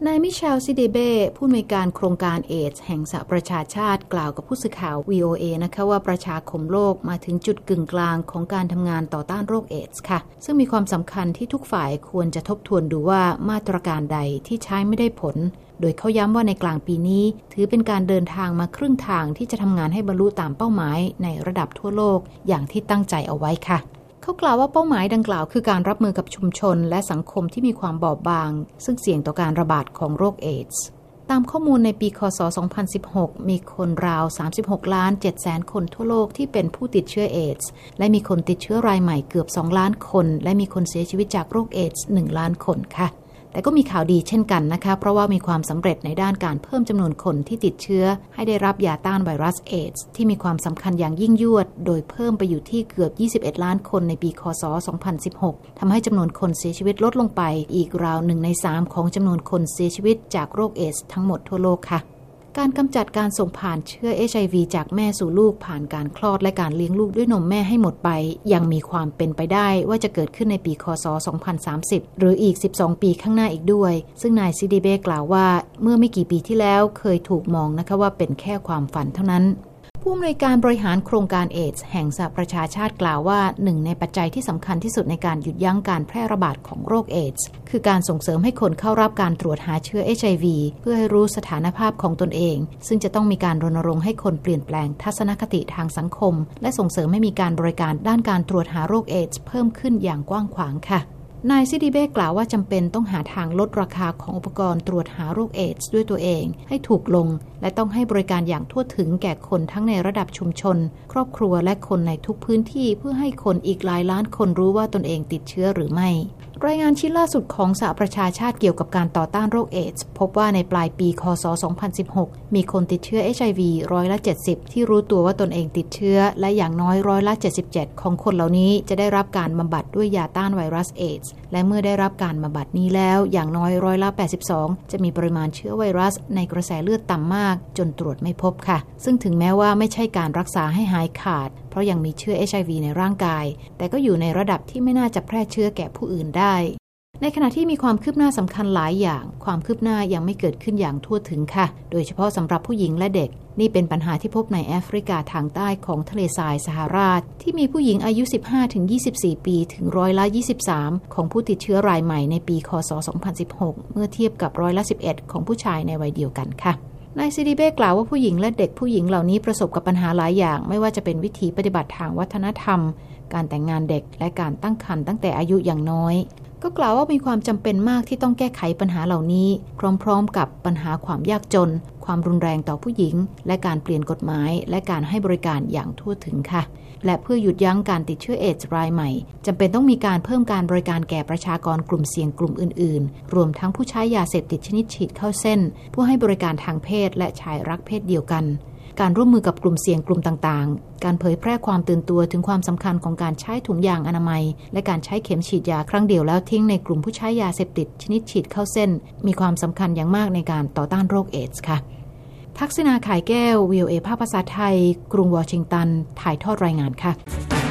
นายมิเชลซิเดเบ้ผู้อำนวยการโครงการเอดส์แห่งสหประชาชาติกล่าวกับผู้สื่อข่าว VOA นะคะว่าประชาคมโลกมาถึงจุดกึ่งกลางของการทำงานต่อต้านโรคเอดส์ค่ะซึ่งมีความสำคัญที่ทุกฝ่ายควรจะทบทวนดูว่ามาตรการใดที่ใช้ไม่ได้ผลโดยเขาย้ำว่าในกลางปีนี้ถือเป็นการเดินทางมาครึ่งทางที่จะทำงานให้บรรลุตามเป้าหมายในระดับทั่วโลกอย่างที่ตั้งใจเอาไว้ค่ะเขากล่าวว่าเป้าหมายดังกล่าวคือการรับมือกับชุมชนและสังคมที่มีความบอบบางซึ่งเสี่ยงต่อการระบาดของโรคเอดส์ตามข้อมูลในปีคศ2016มีคนราว36.7 ล้านคนทั่วโลกที่เป็นผู้ติดเชื้อเอดส์และมีคนติดเชื้อรายใหม่เกือบ2 ล้านคนและมีคนเสียชีวิตจากโรคเอดส์1 ล้านคนค่ะแต่ก็มีข่าวดีเช่นกันนะคะเพราะว่ามีความสำเร็จในด้านการเพิ่มจำนวนคนที่ติดเชื้อให้ได้รับยาต้านไวรัสเอดส์ที่มีความสำคัญอย่างยิ่งยวดโดยเพิ่มไปอยู่ที่เกือบ21 ล้านคนในปีคศ2016ทำให้จำนวนคนเสียชีวิตลดลงไปอีกราว1 ใน 3ของจำนวนคนเสียชีวิตจากโรคเอดส์ทั้งหมดทั่วโลกค่ะการกำจัดการส่งผ่านเชื้อ HIV จากแม่สู่ลูกผ่านการคลอดและการเลี้ยงลูกด้วยนมแม่ให้หมดไปยังมีความเป็นไปได้ว่าจะเกิดขึ้นในปีคศ2030หรืออีก12 ปีข้างหน้าอีกด้วยซึ่งนายซิดิเบกล่าวว่าเมื่อไม่กี่ปีที่แล้วเคยถูกมองนะคะว่าเป็นแค่ความฝันเท่านั้นผู้อำนวยการบริหารโครงการเอดส์แห่งสหประชาชาติกล่าวว่าหนึ่งในปัจจัยที่สำคัญที่สุดในการหยุดยั้งการแพร่ระบาดของโรคเอดส์คือการส่งเสริมให้คนเข้ารับการตรวจหาเชื้อ HIV เพื่อให้รู้สถานภาพของตนเองซึ่งจะต้องมีการรณรงค์ให้คนเปลี่ยนแปลงทัศนคติทางสังคมและส่งเสริมให้มีการบริการด้านการตรวจหาโรคเอดส์เพิ่มขึ้นอย่างกว้างขวางค่ะนายซิดิเบ้กล่าวว่าจำเป็นต้องหาทางลดราคาของอุปกรณ์ตรวจหาโรคเอดส์ด้วยตัวเองให้ถูกลงและต้องให้บริการอย่างทั่วถึงแก่คนทั้งในระดับชุมชนครอบครัวและคนในทุกพื้นที่เพื่อให้คนอีกหลายล้านคนรู้ว่าตนเองติดเชื้อหรือไม่รายงานชิ้นล่าสุดของสหประชาชาติเกี่ยวกับการต่อต้านโรคเอดส์พบว่าในปลายปีคศ2016มีคนติดเชื้อ HIV 70%ที่รู้ตัวว่าตนเองติดเชื้อและอย่างน้อย77%ของคนเหล่านี้จะได้รับการบำบัดด้วยยาต้านไวรัสเอดส์และเมื่อได้รับการบำบัดนี้แล้วอย่างน้อย82%จะมีปริมาณเชื้อไวรัสในกระแสเลือดต่ำมากจนตรวจไม่พบค่ะซึ่งถึงแม้ว่าไม่ใช่การรักษาให้หายขาดเพราะยังมีเชื้อ HIV ในร่างกายแต่ก็อยู่ในระดับที่ไม่น่าจะแพร่เชื้อแก่ผู้อื่นได้ในขณะที่มีความคืบหน้าสำคัญหลายอย่างความคืบหน้ายังไม่เกิดขึ้นอย่างทั่วถึงค่ะโดยเฉพาะสำหรับผู้หญิงและเด็กนี่เป็นปัญหาที่พบในแอฟริกาทางใต้ของทะเลทรายซาฮาราที่มีผู้หญิงอายุ 15-24 ปีถึง23%ของผู้ติดเชื้อรายใหม่ในปีคศ2016เมื่อเทียบกับ11%ของผู้ชายในวัยเดียวกันค่ะนายซิดิเบ้กล่าวว่าผู้หญิงและเด็กผู้หญิงเหล่านี้ประสบกับปัญหาหลายอย่างไม่ว่าจะเป็นวิธีปฏิบัติทางวัฒนธรรมการแต่งงานเด็กและการตั้งครรภ์ตั้งแต่อายุอย่างน้อยก็กล่าวว่ามีความจำเป็นมากที่ต้องแก้ไขปัญหาเหล่านี้พร้อมๆกับปัญหาความยากจนความรุนแรงต่อผู้หญิงและการเปลี่ยนกฎหมายและการให้บริการอย่างทั่วถึงค่ะและเพื่อหยุดยั้งการติดเชื้อเอดส์รายใหม่จำเป็นต้องมีการเพิ่มการบริการแก่ประชากรกลุ่มเสี่ยงกลุ่มอื่นๆรวมทั้งผู้ใช้ยาเสพติดชนิดฉีดเข้าเส้นผู้ให้บริการทางเพศและชายรักเพศเดียวกันการร่วมมือกับกลุ่มเสี่ยงกลุ่มต่างๆการเผยแพร่ความตื่นตัวถึงความสำคัญของการใช้ถุงยางอนามัยและการใช้เข็มฉีดยาครั้งเดียวแล้วทิ้งในกลุ่มผู้ใช้ยาเสพติดชนิดฉีดเข้าเส้นมีความสำคัญอย่างมากในการต่อต้านโรคเอดส์ค่ะทักษิณา ข่ายแก้ว VOA ภาคภาษาไทยกรุงวอชิงตันถ่ายทอดรายงานค่ะ